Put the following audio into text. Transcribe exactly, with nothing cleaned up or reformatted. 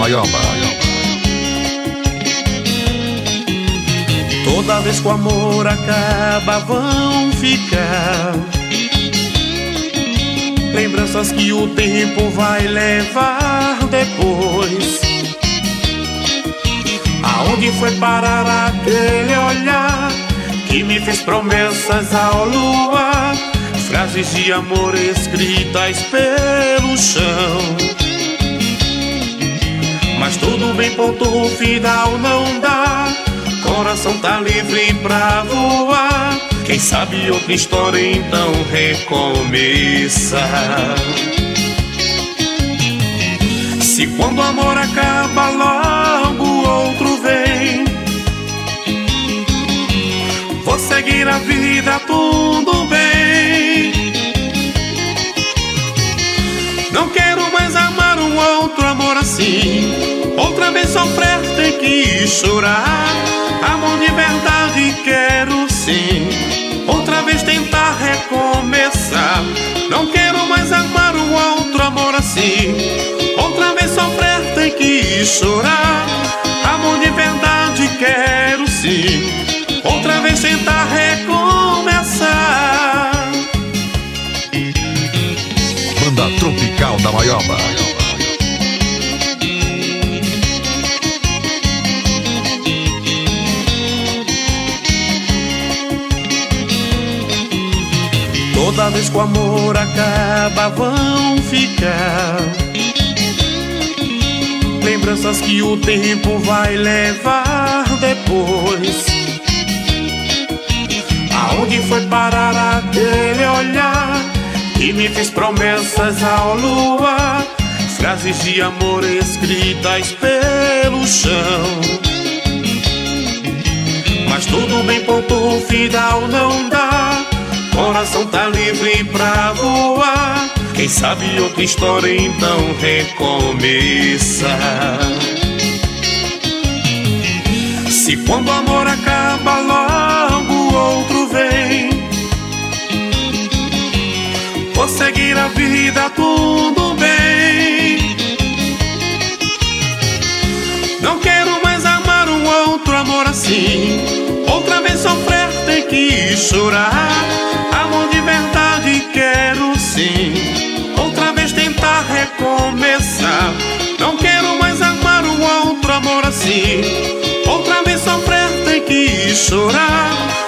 Maioba. Toda vez que o amor acaba, vão ficar lembranças que o tempo vai levar depois. Aonde foi parar aquele olhar que me fez promessas ao luar, frases de amor escritas pelo chão. Mas tudo bem, ponto final não dá, coração tá livre pra voar. Quem sabe outra história então recomeça. Se quando o amor acaba, logo outro vem, vou seguir a vida, tudo bem. Não quero mais amar um outro amor assim, outra vez sofrer, ter que chorar. Amor de verdade quero sim, outra vez tentar recomeçar. Não quero mais amar um outro amor assim, outra vez sofrer, ter que chorar. Amor de verdade quero sim, outra vez tentar recomeçar. Banda Tropical da Maioba. Toda vez que o amor acaba, vão ficar lembranças que o tempo vai levar depois. Aonde foi parar aquele olhar que me fez promessas ao luar, frases de amor escritas pelo chão. Mas tudo bem, ponto final não dá, coração tá livre pra voar. Quem sabe outra história então recomeça. Se quando o amor acaba, logo outro vem, vou seguir a vida, tudo bem. Não quero mais amar um outro amor assim, outra vez sofrer, ter que chorar. Amor de verdade quero sim, outra vez tentar recomeçar. Não quero mais amar um outro amor assim, outra vez sofrer, ter que chorar.